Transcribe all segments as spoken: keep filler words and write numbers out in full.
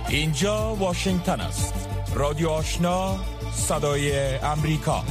اینجا واشنگتن است. رادیو آشنا، صدای امریکا.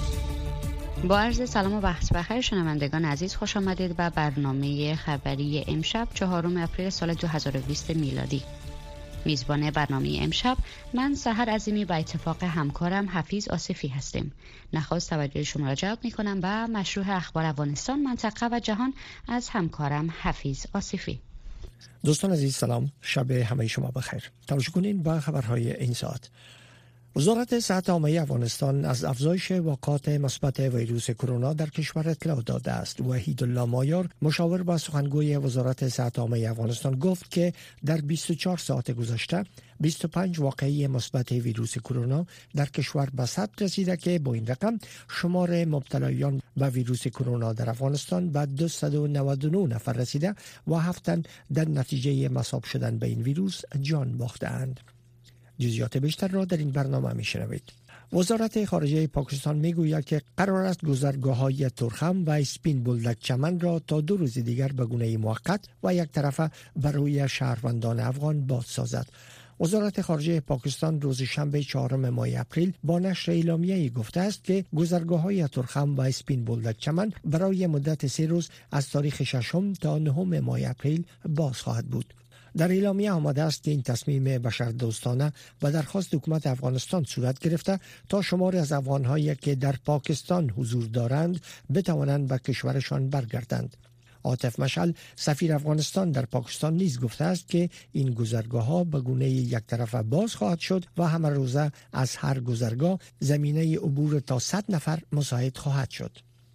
با عرض سلام و وقت بخیر شنوندگان عزیز، خوش آمدید به برنامه خبری امشب چهارم اپریل سال دو هزار و بیست میلادی. میزبان برنامه امشب من سحر عظیمی و اتفاق همکارم حفیظ آصفی هستیم. نخست توجه شما را جلب می‌کنم به مشروع اخبار افغانستان، منطقه و جهان از همکارم حفیظ آصفی. دوستان عزیز سلام، شب همه شما بخیر. توجه کنین به خبرهای این ساعت. وزارت صحت عامه افغانستان از افزایش واقعات مثبت ویروس کرونا در کشور اطلاع داده است. وحیدالله مایار، مشاور و سخنگوی وزارت صحت عامه افغانستان، گفت که در بیست و چهار ساعت گذشته بیست و پنج واقعه مثبت ویروس کرونا در کشور به ثبت رسیده که با این رقم شمار مبتلایان به ویروس کرونا در افغانستان به دویست و نود و نه نفر رسیده و هفت تن در نتیجه مصاب شدن به این ویروس جان باخته‌اند. جزئیات بیشتر را در این برنامه می‌شنوید. وزارت خارجه پاکستان میگوید که قرار است گذرگاه‌های تورخم و اسپین بولدک چمن را تا دو روز دیگر به گونه موقت و یک طرفه برای شهروندان افغان باز سازد. وزارت خارجه پاکستان روز شنبه چهارم ماه اپریل با نشر اعلامیه‌ای گفته است که گذرگاه‌های تورخم و اسپین بولدک چمن برای مدت سه روز از تاریخ ششم تا نهم ماه اپریل باز خواهد بود. در اعلامیه آمده است که این تصمیم بشردوستانه و درخواست حکومت افغانستان صورت گرفته تا شماری از افغان‌هایی که در پاکستان حضور دارند بتوانند به کشورشان برگردند. عاطف مشعل، سفیر افغانستان در پاکستان، نیز گفته است که این گذرگاه‌ها به گونه یک طرفه باز خواهد شد و همه روزه از هر گذرگاه زمینه عبور تا صد نفر مساعد خواهد شد.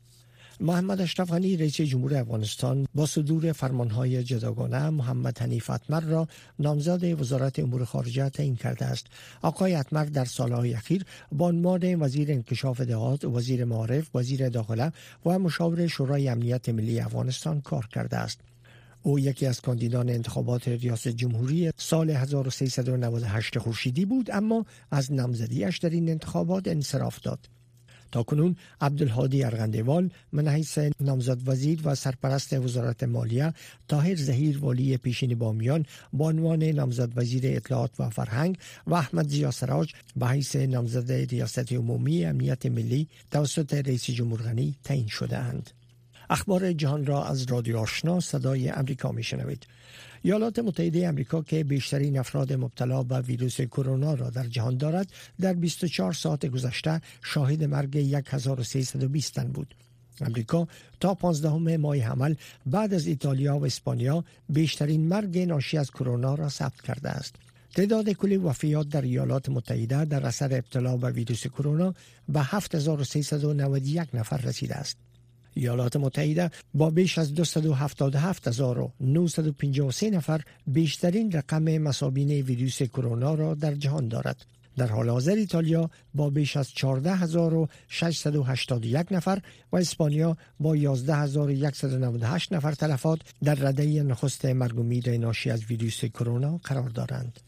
محمد اشرف غنی، رئیس جمهور افغانستان، با صدور فرمانهای جداگانه محمد حنیف اتمر را نامزد وزارت امور خارجه تعیین کرده است. آقای اتمر در سالهای اخیر با عنوان وزیر انکشاف اطلاعات، وزیر معارف، وزیر داخله و مشاور شورای امنیت ملی افغانستان کار کرده است. او یکی از کاندیدان انتخابات ریاست جمهوری سال هزار و سیصد و نود و هشت خورشیدی بود، اما از نامزدیش در این انتخابات انصراف داد. تاکنون عبدالهادی ارغندیوال من حیث نامزد وزیر و سرپرست وزارت مالیه، طاهر ظهیر والی پیشین بامیان با عنوان نامزد وزیر اطلاعات و فرهنگ و احمد ضیا سراج به حیث نامزد ریاست عمومی امنیت ملی توسط رئیس جمهور غنی تعیین شده اند. اخبار جهان را از رادیو آشنا صدای امریکا میشنوید. ایالات متحده آمریکا که بیشترین افراد مبتلا به ویروس کرونا را در جهان دارد، در بیست و چهار ساعت گذشته شاهد مرگ هزار و سیصد و بیست تن بود. آمریکا تا پانزدهم ماه حمل بعد از ایتالیا و اسپانیا بیشترین مرگ ناشی از کرونا را ثبت کرده است. تعداد کلی وفیات در ایالات متحده در اثر ابتلا به ویروس کرونا به هفت هزار و سیصد و نود و یک نفر رسیده است. ایالات متحده با بیش از دویست و هفتاد و هفت هزار و نهصد و پنجاه و سه نفر بیشترین رقم مصابین ویروس کرونا را در جهان دارد. در حال حاضر ایتالیا با بیش از چهارده هزار و ششصد و هشتاد و یک نفر و اسپانیا با یازده هزار و صد و نود و هشت نفر تلفات در رده نخست مرگ و میر ناشی از ویروس کرونا قرار دارند.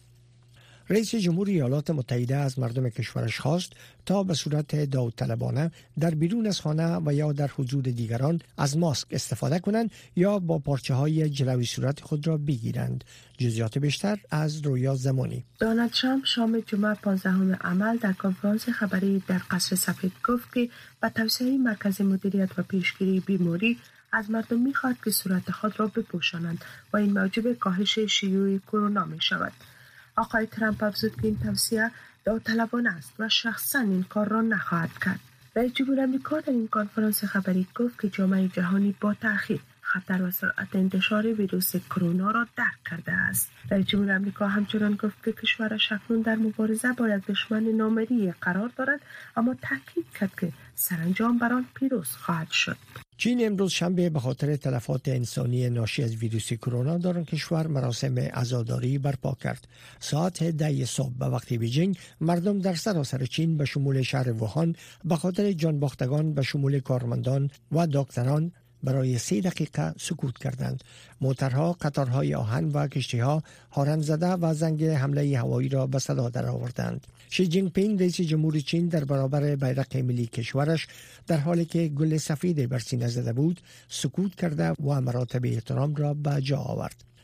رئیس جمهور ایالات متحده از مردم کشورش خواست تا به صورت داوطلبانه در بیرون از خانه و یا در حضور دیگران از ماسک استفاده کنند یا با پارچه های جلوی صورت خود را بگیرند. جزئیات بیشتر از رویا زمانی. دونالد ترامپ شام جمعه پانزدهم عمل در کنفرانس خبری در قصر سفید گفت که با توسعه مرکز مدیریت و پیشگیری بیماری از مردم می‌خواهد که صورت خود را بپوشانند و این موجب کاهش شیوع کرونا می‌شود. آقای ترامپ افزود که این توصیه داوطلبانه است و شخصاً این کار را نخواهد کرد. رئیس جمهور آمریکا در این کنفرانس خبری گفت که جامعه جهانی با تأخیر خطر و سرعت انتشار ویروس کرونا را درک کرده است. رئیس جمهور آمریکا همچنان گفت که کشورش اکنون در مبارزه با یک دشمن نامرئی قرار دارد، اما تاکید کرد که سرانجام بر آن پیروز خواهد شد. چین امروز شنبه به خاطر تلفات انسانی ناشی از ویروس کرونا در آن کشور مراسم عزاداری برپا کرد. ساعت ده صبح به وقت بیجینگ مردم در سراسر چین به شمول شهر ووهان به خاطر جان باختگان به شمول کارمندان و دکتران برای سه دقیقه سکوت کردند. موترها، قطارهای آهن و کشتیها هارن زده و زنگ حمله هوایی را به صدا درآوردند. شی جین پینگ رئیس جمهور چین در برابر بیرق ملی کشورش در حالی که گل سفید بر سینه زده بود سکوت کرده و مراتب احترام را به جا آورد.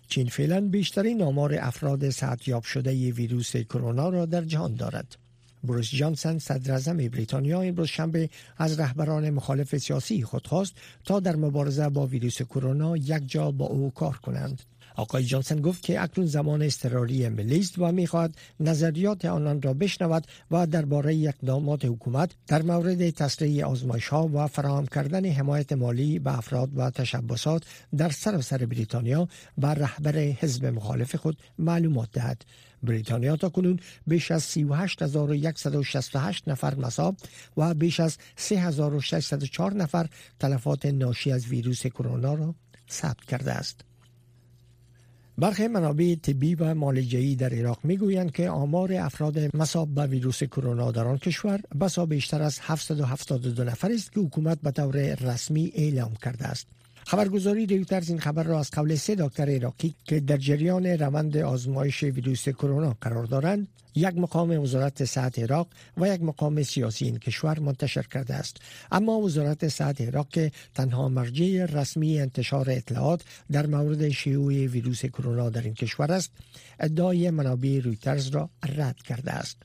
چین فعلا بیشترین آمار افراد صحتیاب شده ویروس کرونا را در جهان دارد. بوریس جانسن صدر اعظم بریتانیا امروز شنبه از رهبران مخالف سیاسی خود خواست تا در مبارزه با ویروس کرونا یک جا با او کار کنند. آقای جانسن گفت که اکنون زمان اضطراری ملی است و می‌خواهد نظریات آنان را بشنود و درباره اقدامات حکومت در مورد تسریع آزمایش‌ها و فراهم کردن حمایت مالی به افراد و تشبسات در سراسر بریتانیا بر رهبر حزب مخالف خود معلومات دهد. بریتانیا تا کنون بیش از سی و هشت هزار و صد و شصت و هشت نفر مصاب و بیش از سه هزار و ششصد و چهار نفر تلفات ناشی از ویروس کرونا را ثبت کرده است. برخی منابع طبی و معالجه‌ای در عراق میگویند که آمار افراد مصاب به ویروس کرونا در آن کشور بسا بیشتر از هفتصد و هفتاد و دو نفر است که حکومت به طور رسمی اعلام کرده است. خبرگزاری رویترز این خبر را از قول سه دکتر عراقی که در جریان روند آزمایش ویروس کرونا قرار دارند، یک مقام وزارت صحت عراق و یک مقام سیاسی این کشور منتشر کرده است. اما وزارت صحت عراق که تنها مرجع رسمی انتشار اطلاعات در مورد شیوع ویروس کرونا در این کشور است، ادعای منابع رویترز را رد کرده است.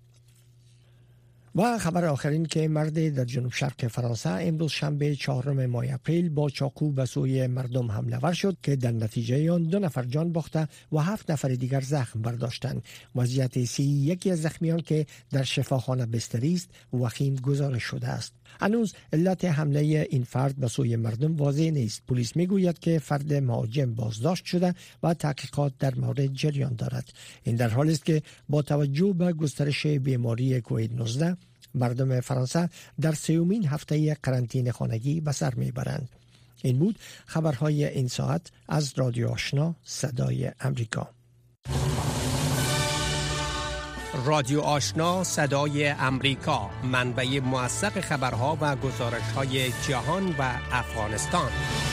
و خبر آخرین که مرد در جنوب شرق فرانسه امروز شنبه چهارم ماه اپریل با چاقو به سوی مردم حمله ور شد که در نتیجه آن دو نفر جان باخته و هفت نفر دیگر زخم برداشتند. وضعیت سی یکی از زخمیان که در شفاخانه بستری است وخیم گزارش شده است. هنوز علت حمله این فرد به سوی مردم واضح نیست. پلیس میگوید که فرد مهاجم بازداشت شده و تحقیقات در مورد جریان دارد. این در حالی است که با توجه به گسترش بیماری کووید نوزده مردم فرانسه در سیومین هفته قرنطینه خانگی به سر میبرند. این بود خبرهای این ساعت از رادیو آشنا صدای امریکا. رادیو آشنا صدای امریکا، منبع موثق خبرها و گزارش‌های جهان و افغانستان.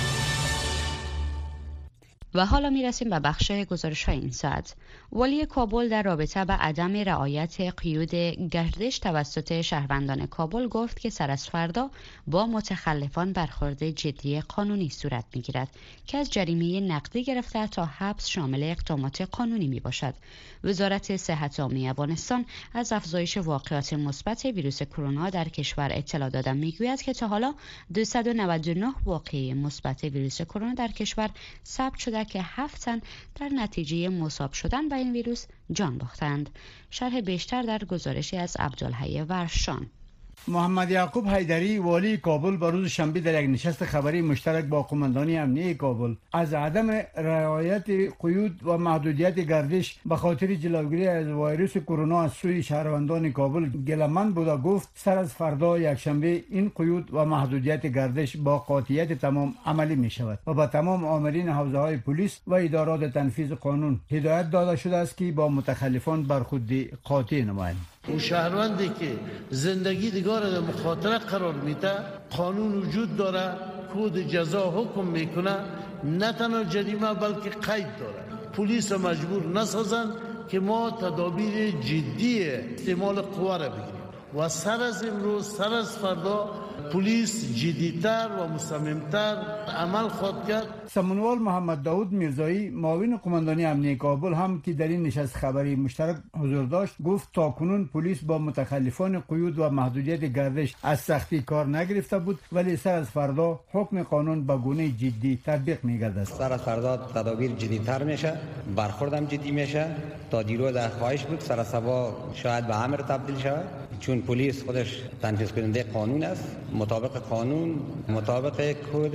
و حالا میرسیم به بخش گزارش‌های این ساعت. والی کابل در رابطه با عدم رعایت قیود گردش توسط شهروندان کابل گفت که سر از فردا با متخلفان برخورد جدی قانونی صورت می‌گیرد که از جریمه نقدی گرفته تا حبس شامل اقدامات قانونی میباشد. وزارت صحت عامه افغانستان از افزایش واقعات مثبت ویروس کرونا در کشور اطلاع داده میگوید که تا حالا دویست و نود و نه واقعه مثبت ویروس کرونا در کشور ثبت شده که هفت تن در نتیجه مصاب شدن به این ویروس جان باختند. شرح بیشتر در گزارشی از عبدالحی ورشان. محمد یعقوب حیدری والی کابل با روز شنبه در یک نشست خبری مشترک با قماندانی امنیه کابل از عدم رعایت قیود و محدودیت گردش به خاطر جلوگیری از ویروس کرونا از سوی شهروندان کابل گله‌مند بود و گفت سر از فردا یک شنبه این قیود و محدودیت گردش با قاطعیت تمام عملی می شود و به تمام آمرین حوزه های پلیس و ادارات تنفیذ قانون هدایت داده شده است که با متخلفان برخورد قاطع نمایند. اون شهروندی که زندگی دیگر در مخاطره قرار میده، قانون وجود داره، کد جزا حکم میکنه، نه تنها جریمه بلکه قید داره. پلیس مجبور نسازن که ما تدابیر جدی استعمال قوا را بگیریم و سر از امروز سر از فردا پلیس جدیتر و مصممتر عمل خواهد کرد. سمنوال محمد داود میرزایی معاون قماندانی امنیه کابل هم که در این نشست خبری مشترک حضور داشت گفت تاکنون پلیس با متخلفان قیود و محدودیت گردش از سختی کار نگرفته بود، ولی سر از فردا حکم قانون به گونه جدی تطبیق میگردد. سر از فردا تدابیر جدیتر میشه، برخوردم جدی میشه. تا دیروز در خواهش بود، سر از صبح شاید به امر تبدیل شود، چون پلیس خودش تنفیذ کننده قانون است. مطابق قانون، مطابق کد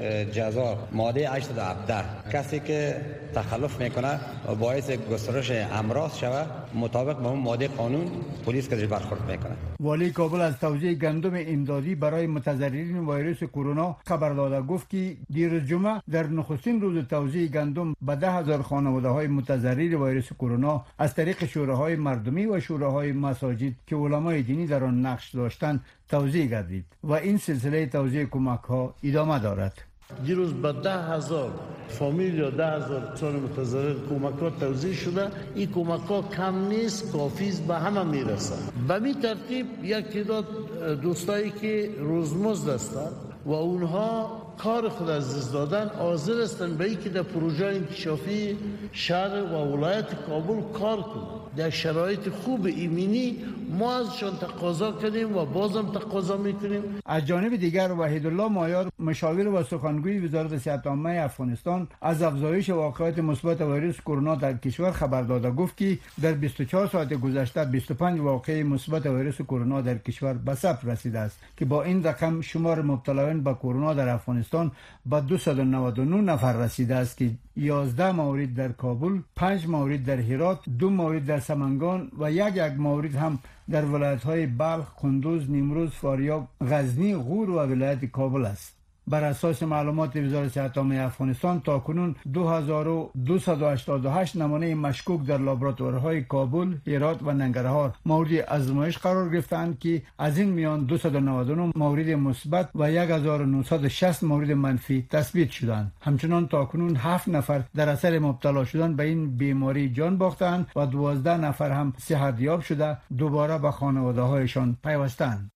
جزا ماده هشتصد و هفده، کسی که تخلف میکنه و باعث گسترش امراض شود مطابق با اون ماده قانون پلیس کدش برخورد میکنه. والی کابل از توزیع گندم امدادی برای متضررین ویروس کرونا خبر داده گفت که دیروز جمعه در نخستین روز توزیع گندم به ده هزار خانواده های متضرر ویروس کرونا از طریق شوراهای مردمی و شوراهای مساجد که علمای دینی در آن نقش داشتند توزیع گردید و این سلسله توزیع کمک ها ادامه دارد. دیروز به ده هزار فامیل یا ده هزار انسان متضرر کمک ها توزیع شده. این کمک ها کم نیست، کافی است، به همه میرسه. به می ترتیب یک تعداد دوستایی که روزمزد هستند و اونها کار خود از دست دادن حاضر هستند به اینکه در پروژه انکشافی شهر و ولایت کابل کار کنند. در شرایط خوب ایمنی ما ازشان تقاضا کردیم و بازم تقاضا میکنیم. از جانب دیگر وحید الله مایار مشاور و سخنگوی وزارت صحت عامه افغانستان از افزایش واقعات مثبت ویروس کرونا در کشور خبر داده گفت که در بیست و چهار ساعت گذشته بیست و پنج واقعه مثبت ویروس کرونا در کشور به ثبت رسیده است که با این رقم شمار مبتلایان به کرونا در افغانستان به دویست و نود و نه نفر رسیده است که یازده مورد در کابل، پنج مورد در هرات، دو مورد در سمنگان و یک یک مورد هم در ولایت‌های بلخ، کندوز، نیمروز، فاریاب، غزنی، غور و ولایت کابل است. بر اساس معلومات وزارت صحت عامه افغانستان تاکنون دو هزار و دویست و هشتاد و هشت نمونه مشکوک در لابراتوارهای کابل، هرات و ننگرهار مورد آزمایش قرار گرفتند که از این میان دویست و نود و نه مورد مثبت و هزار و نهصد و شصت مورد منفی تثبیت شدند. همچنان تاکنون هفت نفر در اثر مبتلا شدن به این بیماری جان باختند و دوازده نفر هم صحتیاب شده دوباره به خانواده‌هایشان پیوستند.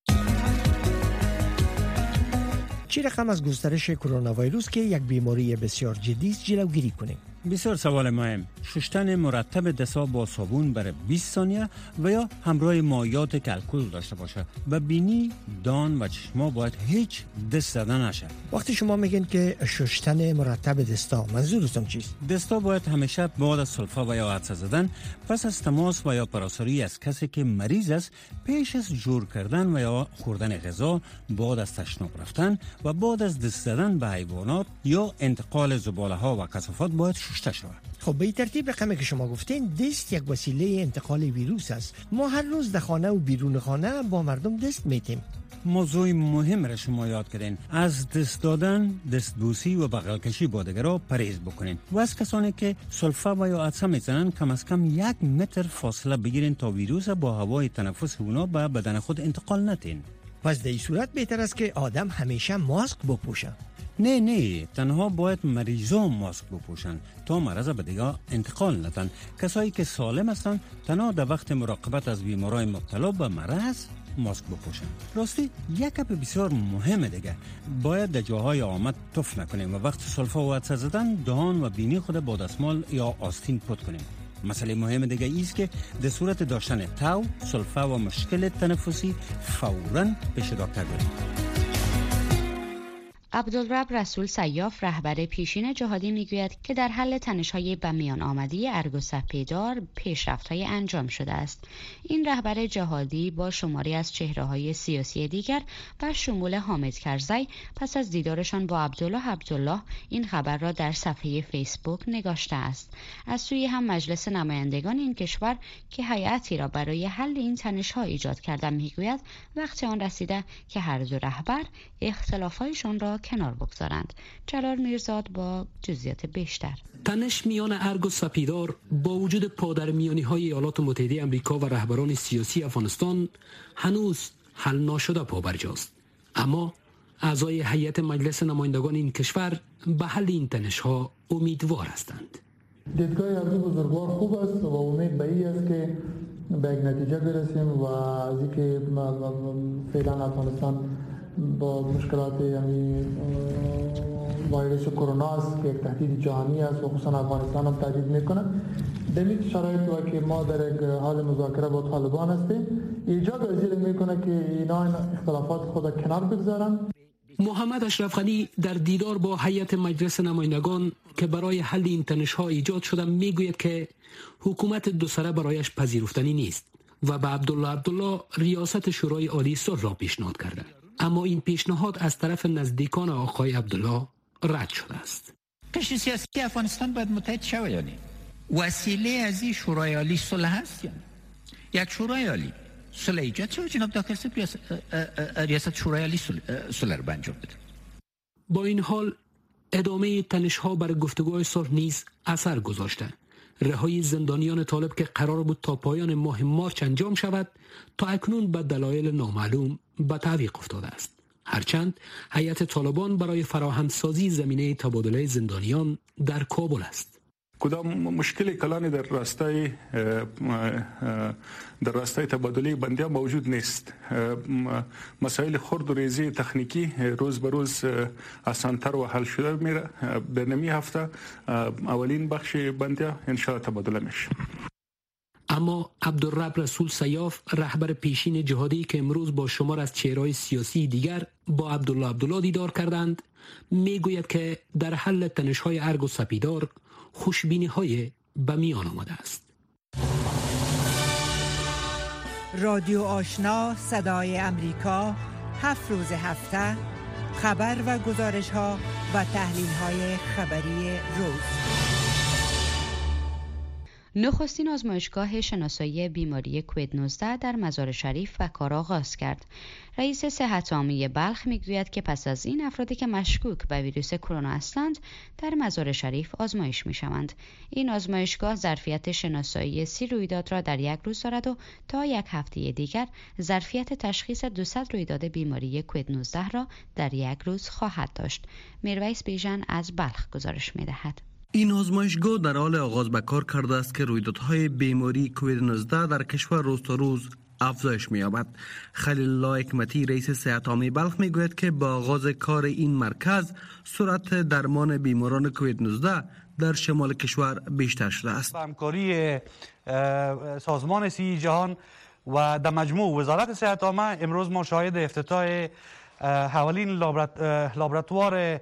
چه رقم از گسترش کرونا ویروس که یک بیماری بسیار جدی است جلوگیری کنیم؟ بسیار سوال مهم. شستن مرتب دستا با صابون برای بیست ثانیه و یا همراه مایعات که الکل داشته باشه و بینی، دان و چشما باید هیچ دست زدن نشه. وقتی شما میگین که شستن مرتب دستا منظورتون چیست؟ دستا باید همیشه بعد از سلفا و یا عدسه زدن پس از تماس و یا پراساری از کسی که مریض است پیش از جور کردن و یا خوردن غذا، بعد از تشناب رفتن و بعد از دست زدن به حیوانات یا انتقال زباله ها و کثافات باید شسته شود. خب به ترتیب رقمی که شما گفتین دست یک وسیله انتقال ویروس است. ما هر روز در خانه و بیرون خانه با مردم دست میتیم. موضوع مهم را شما یاد کردین. از دست دادن، دستبوسی و بغل کشی با دیگران پرهیز بکنین و از کسانی که سلفا و یا عدسه میزنن کم از کم یک متر فاصله بگیرین تا ویروس با هوای تنفس اونا به بدن خود انتقال ندین. پس در این صورت بهتر است که آدم همیشه ماسک بپوشه. نه نه، تنها باید مریضان ماسک بپوشن تا مرض به دیگه انتقال ندن. کسایی که سالم هستن تنها در وقت مراقبت از بیمارای مبتلا به مرض ماسک بپوشن. راستی یک گپ بسیار مهمه دیگه، باید در جاهای عامه تف نکنیم و وقت سلفا و عدسه زدن دهان و بینی خود با دستمال یا آستین پاک کنیم. مسئله مهم دیگه ایست که در صورت داشتن تاو، سلفا و مشکل تنفسی فوراً پیش دکتر بریم. عبدالرب رسول سیاف رهبر پیشین جهادی میگوید که در حل تنش‌های به میان آمده ارگ و سپیدار پیشرفت‌های انجام شده است. این رهبر جهادی با شماری از چهره‌های سیاسی دیگر و شمول حامد کرزی پس از دیدارشان با عبدالله عبدالله این خبر را در صفحه فیسبوک نگاشته است. از سوی هم مجلس نمایندگان این کشور که هیئتی را برای حل این تنش‌ها ایجاد کرده میگوید وقت آن رسیده که هر دو رهبر اختلاف‌هایشان را کنار بگذارند. جلال میرزاد با جزئیات بیشتر. تنش میان ارگ و سپیدار با وجود پادرمیانی های ایالات متحده آمریکا و رهبران سیاسی افغانستان هنوز حل ناشده پابرجاست. اما اعضای هیئت مجلس نمایندگان این کشور به حل این تنش ها امیدوار هستند. دیدگاه هر بزرگوار خوب است و امید به این است که به یک نتیجه برسیم و از اینکه فعلا افغانستان با مشکلات یعنی ویروس کرونا است که یک تهدید جهانی است و خصوصا افغانستان هم تهدید میکنه. در این شرایط و که ما در یک حال مذاکره با طالبان هستیم ایجاد وزیر میکنه که اینا این اختلافات خود کنار بگذارن. محمد اشرف غنی در دیدار با هیئت مجلس نمایندگان که برای حل این تنش‌ها ایجاد شده میگوید که حکومت دو سره برایش پذیرفتنی نیست و به عبدالله عبدالله ریاست شورای عالی صلح را پیشنهاد کرده. اما این پیشنهاد از طرف نزدیکان آقای عبدالله رد شده است. قشر سیاسی افغانستان باید متحد شود یا نه؟ وسیله از این شورای عالی صلح هست یا نه؟ یک شورای عالی صلح ایجاد شد جناب دکتر صاحب ریاست شورای عالی صلح رو انجام بده. با این حال ادامه تنش‌ها بر گفتگوهای صلح نیز اثر گذاشته. رهایی زندانیان طالب که قرار بود تا پایان ماه مارچ انجام شود تا اکنون به دلایل نامعلوم به تعویق افتاده است. هرچند هیئت طالبان برای فراهم سازی زمینه تبادله زندانیان در کابل است. کدام مشکل کلانی در راستای در راستای تبادله بندیان موجود نیست. مسائل خرد و ریزی تکنیکی روز به روز آسانتر و حل شده میره. در نمی هفته اولین بخش بندیان ان شاء الله تبادله میشه. اما عبدالرب رسول سیاف، رهبر پیشین جهادی که امروز با شمار از چهره‌های سیاسی دیگر با عبدالله عبدالله دیدار کردند، میگوید که در حل تنش‌های ارگ و سپیدار خوشبینی‌های به میان آمده است. رادیو آشنا صدای امریکا، هفت روز هفته خبر و گزارش‌ها و تحلیل‌های خبری روز. نخستین آزمایشگاه شناسایی بیماری کووید نوزده در مزار شریف و کار آغاز کرد. رئیس صحت عامه بلخ میگوید که پس از این افرادی که مشکوک به ویروس کرونا هستند در مزار شریف آزمایش میشوند. این آزمایشگاه ظرفیت شناسایی سی رویداد را در یک روز دارد و تا یک هفته دیگر ظرفیت تشخیص دویست رویداد بیماری کووید نوزده را در یک روز خواهد داشت. میرویس بیژن از بلخ گزارش میدهد. این آزمایشگاه در حال آغاز به کار کرده است که رویدادهای بیماری کووید نوزده در کشور روز تا روز افزایش می‌یابد. خلیل الله حکمتی، رئیس صحت عامه بلخ، میگوید که با آغاز کار این مرکز سرعت درمان بیماران کووید نوزده در شمال کشور بیشتر شده است. همکاری سازمان صحت جهان و در مجموع وزارت صحت عامه امروز ما شاهد افتتاح اولین لابراتوار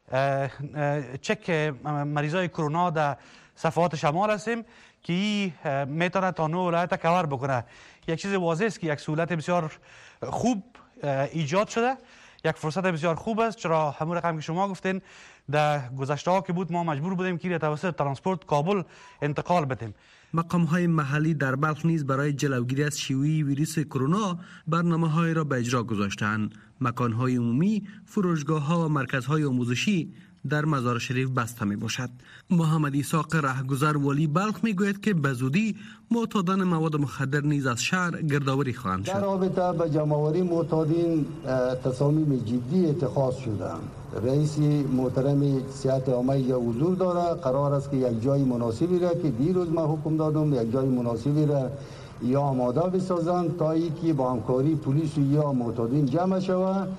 چک مریضای کرونا در صفحات شمال هستیم که این میتونه تا نو ولایت کور بکنه. یک چیز واضح است که یک سهولت بسیار خوب ایجاد شده، یک فرصت بسیار خوب است، چرا همون رقم که شما گفتین در گذشته ها که بود ما مجبور بودیم که توسط ترانسپورت کابل انتقال بدیم. مقام های محلی در بلخ نیز برای جلوگیری از شیوع ویروس کرونا برنامه های را به اجرا گذاشتند. مکان های عمومی، فروشگاه ها و مرکز های آموزشی در مزار شریف بسته می باشد. محمد اسحاق رهگذر والی بلخ می گوید که به زودی معتادان مواد مخدر نیز از شهر گردآوری خواهند شد. در رابطه با جمع‌آوری معتادین تصامیم جدی اتخاذ شده. رئیس محترم صحت عامه یا حضور داره، قرار است که یک جای مناسبی را که دیروز ما حکم دادم یک جای مناسبی را یا آماده بسازند تا اینکه با همکاری پلیس یا معتادین جمع شود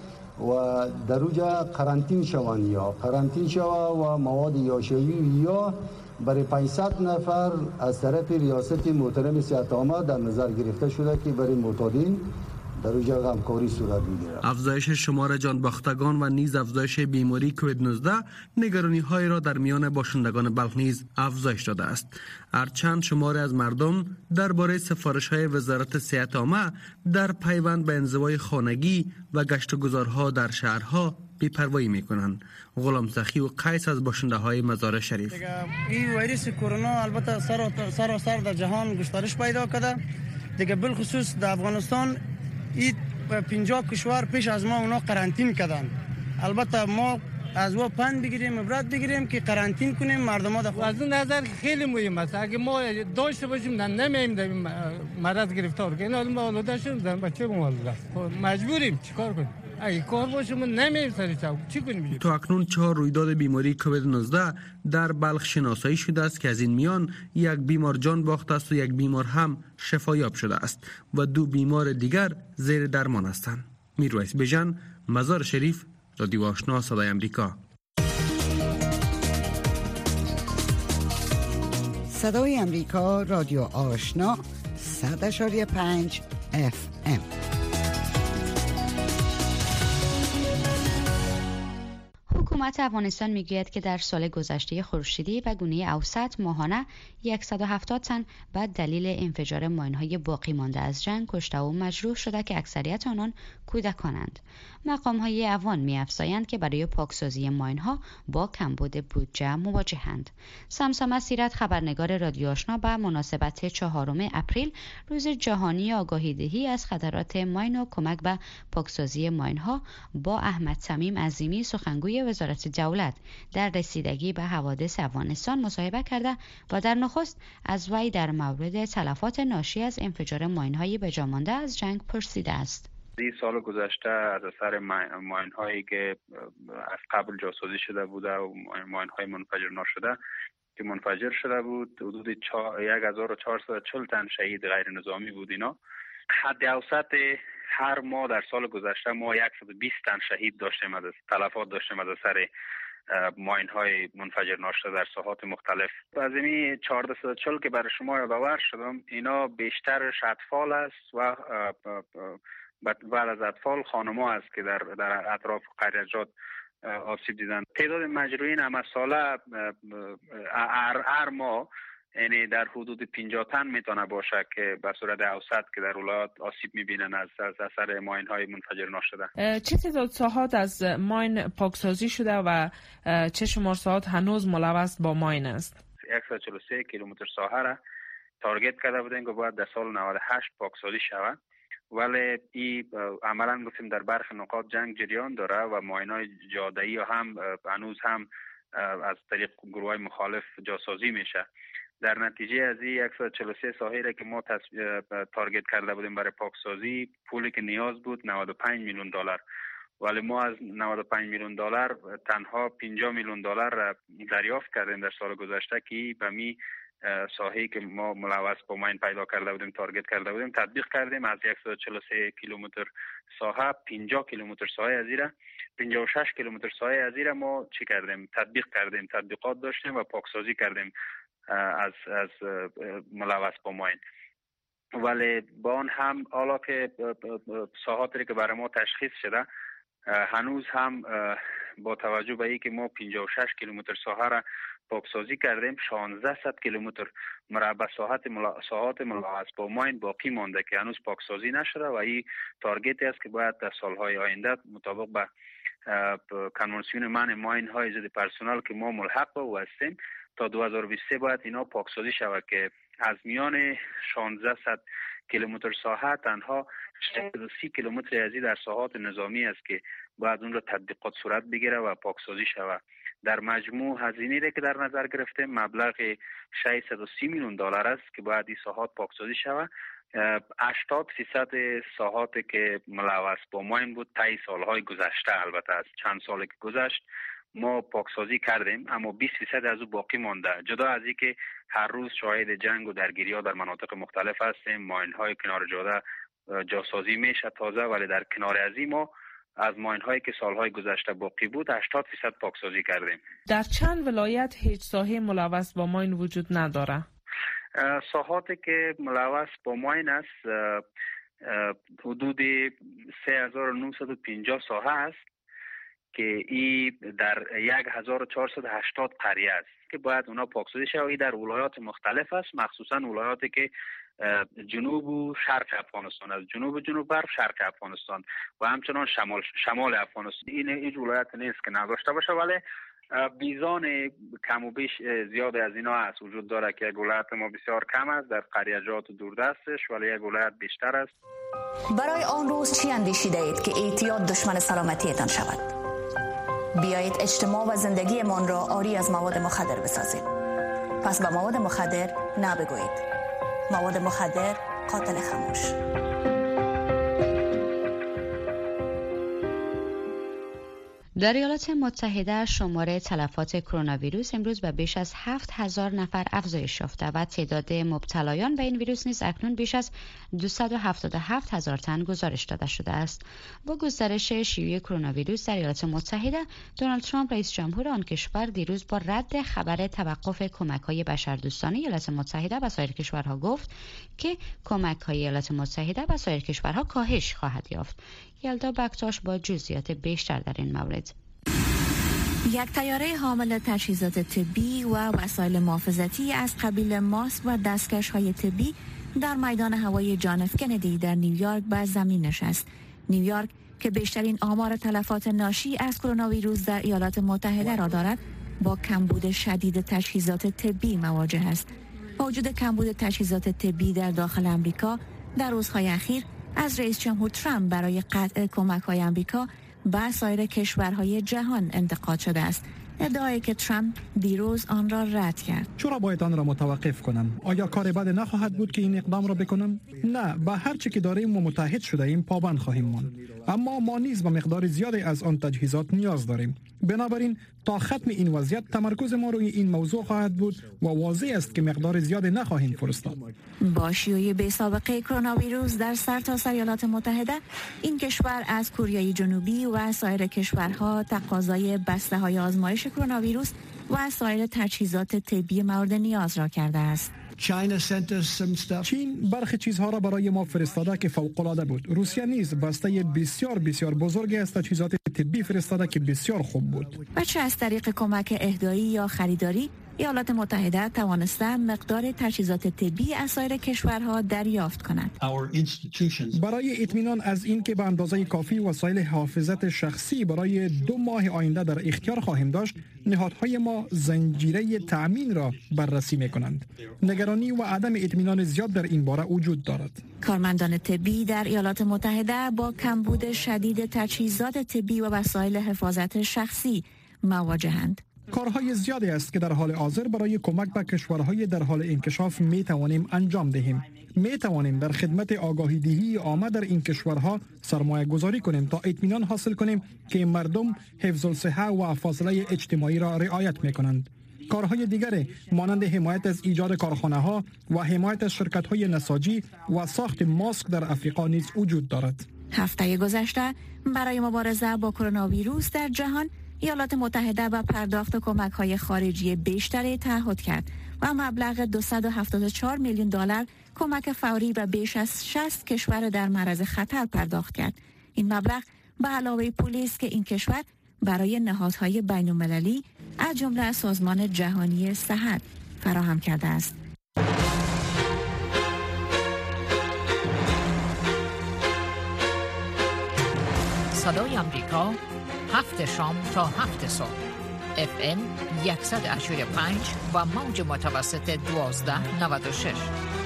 و در اونجا قرنطین شوند یا قرنطین شود و مواد یاشویی یا برای پانصد نفر از طرف ریاست محترم صحت عامه در نظر گرفته شده که برای معتادین در اونجا همکاری صورت میگیرد. افزایش شمار جانباختگان و نیز افزایش بیماری کووید نوزده نگرانی های را در میان باشندگان بلخ نیز افزایش داده است. هرچند شماری از مردم درباره سفارش های وزارت صحت عامه در پیوند به انزوای خانگی و گشت و گذارها در شهرها بی‌پروایی میکنند. غلام سخی و قیس از باشنده های مزار شریف: این ویروس کرونا البته سر سر سر در جهان گسترش پیدا کرده دیگه، بالخصوص در افغانستان این پنجاه کشور پیش از ما اونا قرنطین کردن. البته ما از او پند بگیریم، عبرت بگیریم که قرنطین کنیم مردم ها. از این نظر خیلی مهم است. اگه ما داشته باشیم نمیم در مرض گرفتار که این ما آلوده شدیم بچه ما آلوده مجبوریم چیکار کنیم؟ اگه کار باشه ما نمیم سری چاو چی کنیم؟ تا اکنون چهار رویداد بیماری کووید نوزده در بلخ شناسایی شده است که از این میان یک بیمار جان باخته است و یک بیمار هم شفایاب شده است و دو بیمار دیگر زیر درمان هستند. میرویس بیژن، مزار شریف، رادیو آشنا صدای امریکا. صدای امریکا، رادیو آشنا، صد اشاری پنج اف ام. حکومت افغانستان میگوید که در سال گذشته خورشیدی و گونه اوسط ماهانه صد و هفتاد تن به دلیل انفجار ماین‌های باقی مانده از جنگ کشته و مجروح شده که اکثریت آنان کودکانند. مقام‌های افغان می‌افزایند که برای پاکسازی ماین‌ها با کمبود بودجه مواجهند. سمسامه سیرت، خبرنگار رادیو آشنا، به مناسبت چهارم اپریل روز جهانی آگاهی‌دهی از خطرات ماین و کمک به پاکسازی ماین‌ها با احمد تمیم عظیمی، سخنگوی وزارت دولت در رسیدگی به حوادث افغانستان، مصاحبه کرده و در نخست از وی در مورد تلفات ناشی از انفجار ماین‌های بجامانده از جنگ پرسیده است. این سال گذشته از اثر ماین هایی که از قبل جاسازی شده بوده و ماین های منفجر نشده که منفجر شده بود، حدود یک هزار و چهارصد و چهل تن شهید غیر نظامی بود. اینا حد اوسط هر ماه در سال گذشته ما صد و بیست تن شهید داشتیم، از تلفات داشتیم از اثر ماین های منفجر ناشده در ساحات مختلف. از این چهارصد و چهل که برای شما یادآور شدم، اینا بیشترش اطفال است و بعد از اطفال خانم‌ها است که در در اطراف قریجات آسیب دیدن. تعداد مجروحین هم ساله هر ماه یعنی در حدود پنجاه تن میتونه باشه که به صورت اوسط که در ولایات آسیب میبینن از از اثر ماین های منفجر ناشده. چه تعداد ساحات از ماین پاکسازی شده و چه شمار ساحات هنوز ملوث با ماین است؟ صد و چهل و سه کیلومتر ساحه را تارگت کرده بودیم که باید در سال نود و هشت پاکسازی شود، ولی این عملا گفتیم در برخی نقاط جنگ جریان داره و ماینای جاده‌ای هم هنوز هم از طریق گروه مخالف جاسازی میشه. در نتیجه از این صد و چهل و سه ساحه را که ما تارگت کرده بودیم برای پاکسازی، پولی که نیاز بود نود و پنج میلیون دلار، ولی ما از نود و پنج میلیون دلار تنها پنجاه میلیون دلار دریافت کردیم در سال گذشته که به می ساحه‌ای که ما ملوث با ماین پیدا کرده بودیم تارگت کرده بودیم تطبیق کردیم. از صد و چهل و سه کیلومتر ساحه پنجاه کیلومتر ساحه از ایره پنجاه و شش کیلومتر ساحه از ایره ما چی کردیم؟ تطبیق کردیم، تطبیقات داشتیم و پاکسازی کردیم از از ملوث با ماین. ولی با آن هم حالا که ساحاتی که برای ما تشخیص شده، هنوز هم با توجه به اینکه ما پنجاه و شش کیلومتر ساحه را پاکسازی کردیم، شانزده کیلومتر مربع ساحت ساحات ملوث با ماین باقی مانده که هنوز پاکسازی نشده و این تارگتی است که باید در سالهای آینده مطابق به کنوانسیون منع ماین های ضد پرسونل که ما ملحق به او هستیم تا دو هزار و بیست و سه باید اینا پاکسازی شود که از میان شانزده کیلومتر ساحه تنها صد و سی کیلومتر ازی در ساحات نظامی است که باید اون را تطبیقات صورت بگیره و پاکسازی شود. در مجموع هزینه‌ای را که در نظر گرفته مبلغ ششصد و سی میلیون دلار است که باید این ساحات پاکسازی شود. هشتاد درصد ساحاتی که ملوث با ماین بود طی سالهای گذشته، البته از چند سالی که گذشت ما پاکسازی کردیم، اما بیست درصد از او باقی مانده. جدا از اینکه هر روز شاهد جنگ و درگیری‌ها در مناطق مختلف هستیم، ماین‌های کنار جاده جاسازی میشه تازه، ولی در کنار از این ما از ماین‌هایی که سالهای گذشته باقی بود هشتاد درصد پاکسازی کردیم. در چند ولایت هیچ ساحه ملوث با ماین وجود نداره؟ ساحاتی که ملوث با ماین است حدود سه هزار و نهصد و پنجاه ساحه است که این در هزار و چهارصد و هشتاد قریه است که باید اونا پاکسازی شود. در ولایات مختلف است، مخصوصا ولایاتی که جنوب و شرق افغانستان، از جنوب و جنوب غرب شرق افغانستان و همچنان شمال شمال افغانستان. این هیچ ولایت نیست که نداشته باشه، ولی بیزان کم و بیش زیاد از اینا هست. وجود داره که یک ولایت ما بسیار کم است در قریجات دوردستش، ولی یک ولایت بیشتر است. برای آن روز چی اندیشیده اید که اعتیاد دشمن سلامتیتان شود؟ بیایید اجتماع و زندگیمان را عاری از مواد مخدر بسازیم. پس به مواد مخدر نبگویید. مواد مخدر قاتل خاموش. در ایالات متحده شمار تلفات کرونا ویروس امروز به بیش از هفت هزار نفر افزایش یافته و تعداد مبتلایان به این ویروس نیز اکنون بیش از دویست و هفتاد و هفت هزار تن گزارش داده شده است. با گسترش شیوع کرونا ویروس در ایالات متحده، دونالد ترامپ رئیس جمهور آن کشور دیروز با رد خبر توقف کمک‌های بشردوستانه ایالات متحده به سایر کشورها گفت که کمک‌های ایالات متحده به سایر کشورها کاهش خواهد یافت. یلدا بکتاش با جزئیات بیشتر در این مورد. یک طیاره حامل تجهیزات طبی و وسایل محافظتی از قبیل ماسک و دستکش‌های طبی در میدان هوایی جان اف کندی در نیویورک بر زمین نشست. نیویورک که بیشترین آمار تلفات ناشی از کرونا ویروس در ایالات متحده را دارد، با کمبود شدید تجهیزات طبی مواجه است. با وجود کمبود تجهیزات طبی در داخل امریکا، در روزهای اخیر از رئیس جمهور ترامپ برای قطع کمک‌های امریکا به سایر کشورهای جهان انتقاد شده است. ادعایی که ترامپ دیروز آن را رد کرد. چرا باید آن را متوقف کنم؟ آیا کار بد نخواهد بود که این اقدام را بکنم؟ نه، به هر چی که داریم و متحد شده ایم پابند خواهیم ماند. اما ما نیز به مقدار زیادی از آن تجهیزات نیاز داریم. بنابراین تا ختم این وضعیت تمرکز ما روی این موضوع خواهد بود و واضح است که مقدار زیادی نخواهیم فرستاد. با شیوع بی سابقه کرونا ویروس در سرتاسر ایالات متحده، این کشور از کره جنوبی و سایر کشورها تقاضای بسته‌های آزمایش کرونا ویروس و سایر تجهیزات طبی مورد نیاز را کرده است. چین برخی چیزها را برای ما فرستاده که فوق‌العاده بود. روسیه نیز بسته بسیار بسیار بزرگی از تجهیزات طبی فرستاده که بسیار خوب بود. و چه از طریق کمک اهدایی یا خریداری، ایالات متحده توانستند مقدار تجهیزات طبی از سایر کشورها دریافت کنند. برای اطمینان از این که به اندازه کافی وسایل حفاظت شخصی برای دو ماه آینده در اختیار خواهیم داشت، نهادهای ما زنجیره تأمین را بررسی می‌کنند. نگرانی و عدم اطمینان زیاد در این باره وجود دارد. کارمندان طبی در ایالات متحده با کمبود شدید تجهیزات طبی و وسایل حفاظت شخصی مواجهند. کارهای زیادی است که در حال حاضر برای کمک به کشورهای در حال انکشاف می توانیم انجام دهیم. می توانیم در خدمت آگاهی دهی عامه در این کشورها سرمایه گذاری کنیم تا اطمینان حاصل کنیم که مردم حفظ الصحه و فاصله اجتماعی را رعایت می کنند. کارهای دیگری مانند حمایت از ایجاد کارخانه ها و حمایت از شرکت های نساجی و ساخت ماسک در افریقا نیز وجود دارد. هفته گذشته برای مبارزه با کرونا ویروس در جهان، ایالات متحده به پرداخت کمک‌های خارجی بیشتری تعهد کرد و مبلغ دویست و هفتاد و چهار میلیون دلار کمک فوری به بیش از شصت کشور در معرض خطر پرداخت کرد. این مبلغ به علاوه پولی است که این کشور برای نهادهای بین‌المللی از جمله سازمان جهانی صحت فراهم کرده است. صدای آمریکا، هفت شام تا هفت صبح، اف ام صد و هشتاد و پنج و موج متوسط دوازده نود و شش.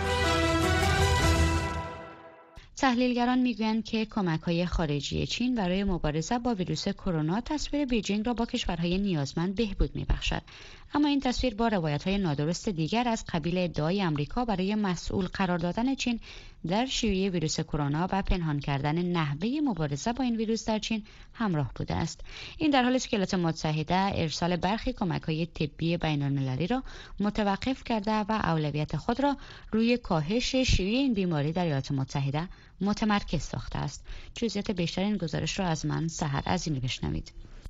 تحلیلگران میگویند که کمک‌های خارجی چین برای مبارزه با ویروس کرونا تصویر بیجینگ را با کشورهای نیازمند بهبود می‌بخشد. اما این تصویر با روایت‌های نادرست دیگر از قبیل ادعای آمریکا برای مسئول قرار دادن چین در شیوع ویروس کرونا و پنهان کردن نحوه مبارزه با این ویروس در چین همراه بوده است. این در حالی است که ایالات متحده ارسال برخی کمک‌های طبی بین‌المللی را متوقف کرده و اولویت خود را روی کاهش شیوع این بیماری در ایالات متحده متمرکز ساخته است. جزئیات بیشتر این گزارش را از من سحر عظیمی بشنوید.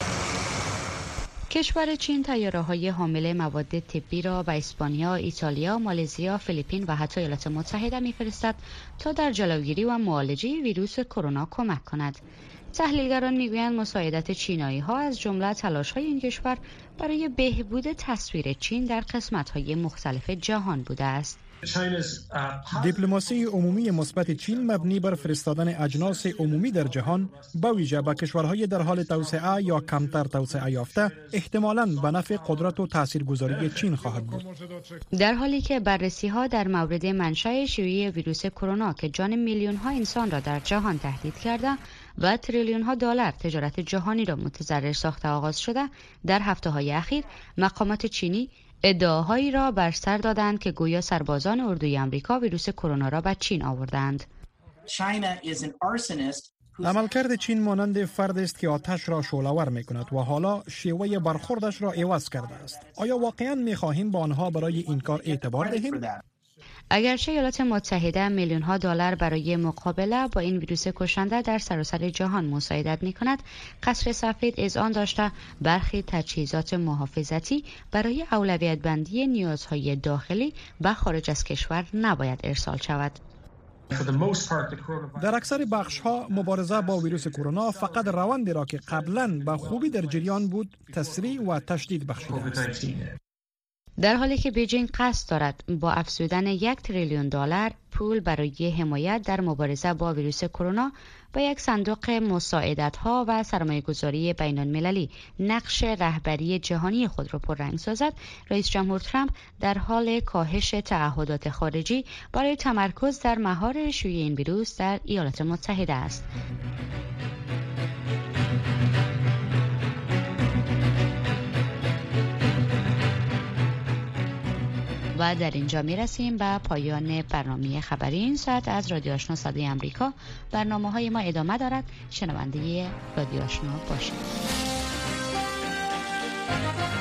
کشور چین طیاره‌های حامل مواد طبی را به اسپانیا، ایتالیا، مالزی، فیلیپین و حتی ایالات متحده می‌فرستد تا در جلوگیری و معالجه ویروس کرونا کمک کند. تحلیلگران می‌گویند مساعدت چینایی‌ها از جمله تلاش‌های این کشور برای بهبود تصویر چین در قسمت‌های مختلف جهان بوده است. دیپلماسی عمومی مثبت چین مبنی بر فرستادن اجناس عمومی در جهان به ویژه به کشورهای در حال توسعه یا کمتر توسعه یافته احتمالاً به نفع قدرت و تاثیرگذاری چین خواهد بود. در حالی که بررسی‌ها در مورد منشأ شیوع ویروس کرونا که جان میلیون‌ها انسان را در جهان تهدید کرده و تریلیون‌ها دلار تجارت جهانی را متضرر ساخته آغاز شده، در هفته‌های اخیر مقامات چینی ادعاهایی را بر سر دادند که گویا سربازان اردوی آمریکا ویروس کرونا را به چین آوردند. عملکرد چین مانند فرد است که آتش را شعله‌ور می‌کند و حالا شیوه برخوردش را عوض کرده است. آیا واقعاً می‌خواهیم با آنها برای این کار اعتبار دهیم؟ اگرچه ایالات متحده میلیون‌ها دلار برای مقابله با این ویروس کشنده در سراسر جهان مساعدت می‌کند، قصر سفید اذعان داشته برخی تجهیزات محافظتی برای اولویت بندی نیازهای داخلی و خارج از کشور نباید ارسال شود. در اکثر بخش‌ها مبارزه با ویروس کرونا فقط روندی را که قبلاً به خوبی در جریان بود تسریع و تشدید بخشیده است. در حالی که بیجینگ قصد دارد با افزودن یک تریلیون دلار پول برای حمایت در مبارزه با ویروس کرونا با یک صندوق مساعدت‌ها و سرمایه‌گذاری بین‌المللی نقش رهبری جهانی خود را پررنگ سازد، رئیس جمهور ترامپ در حال کاهش تعهدات خارجی برای تمرکز در مهار شیوع این ویروس در ایالات متحده است. و در اینجا می رسیم به پایان برنامه خبری این ساعت از رادیو آشنا صدای امریکا. برنامه های ما ادامه دارد. شنونده رادیو آشنا باشید.